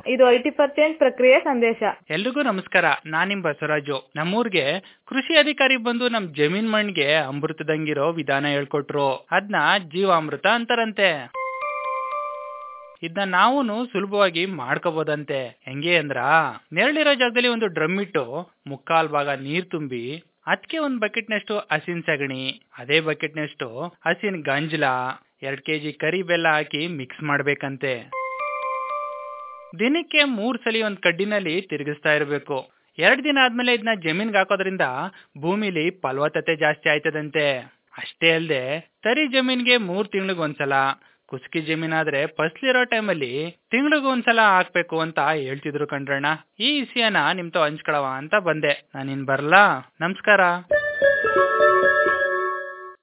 ಇದು 80% ಪ್ರಕ್ರಿಯೆ ಸಂದೇಶ. ಎಲ್ರಿಗೂ ನಮಸ್ಕಾರ. ನಾನ್ ನಿಮ್ ಬಸವರಾಜು. ನಮ್ಮೂರ್ಗೆ ಕೃಷಿ ಅಧಿಕಾರಿ ಬಂದು ನಮ್ ಜಮೀನ್ ಮಣ್ಣಿಗೆ ಅಮೃತದಂಗಿರೋ ವಿಧಾನ ಹೇಳ್ಕೊಟ್ರು. ಅದ್ನ ಜೀವಾಮೃತ ಅಂತಾರಂತೆ. ಇದನ್ನ ನಾವೂನು ಸುಲಭವಾಗಿ ಮಾಡ್ಕೋಬಹುದಂತೆ. ಹೆಂಗೆ ಅಂದ್ರ, ನೆರಳಿರೋ ಜಾಗದಲ್ಲಿ ಒಂದು ಡ್ರಮ್ ಇಟ್ಟು ಮುಕ್ಕಾಲ್ ಭಾಗ ನೀರ್ ತುಂಬಿ ಅದಕ್ಕೆ ಒಂದ್ ಬಕೆಟ್ ನಷ್ಟು ಹಸಿನ ಸಗಣಿ, ಅದೇ ಬಕೆಟ್ ನಷ್ಟು ಹಸಿನ ಗಂಜಲ, 2 kg ಕರಿ ಬೆಲ್ಲ ಹಾಕಿ ಮಿಕ್ಸ್ ಮಾಡ್ಬೇಕಂತೆ. ದಿನಕ್ಕೆ 3 ಸಲ ಒಂದ್ ಕಡ್ಡಿನಲ್ಲಿ ತಿರುಗಿಸ್ತಾ ಇರಬೇಕು. 2 ದಿನ ಆದ್ಮೇಲೆ ಇದನ್ನ ಜಮೀನ್ಗೆ ಹಾಕೋದ್ರಿಂದ ಭೂಮಿಲಿ ಫಲವತ್ತತೆ ಜಾಸ್ತಿ ಆಯ್ತದಂತೆ. ಅಷ್ಟೇ ಅಲ್ಲದೆ ತರಿ ಜಮೀನ್ಗೆ 3 ತಿಂಗಳಿಗೆ ಒಂದ್ಸಲ, ಕುಸ್ಕಿ ಜಮೀನಾದ್ರೆ ಫಸ್ಲಿರೋ ಟೈಮಲ್ಲಿ ತಿಂಗಳಿಗೊಂದ್ಸಲ ಒಂದ್ಸಲ ಹಾಕ್ಬೇಕು ಅಂತ ಹೇಳ್ತಿದ್ರು ಕಣ್ರಣ್ಣ. ಈ ವಿಷಯನ ನಿಮ್తో ಹಂಚ್ಕೊಳವ ಅಂತ ಬಂದೆ. ನಾನಿನ್ ಬರ್ಲಾ? ನಮಸ್ಕಾರ.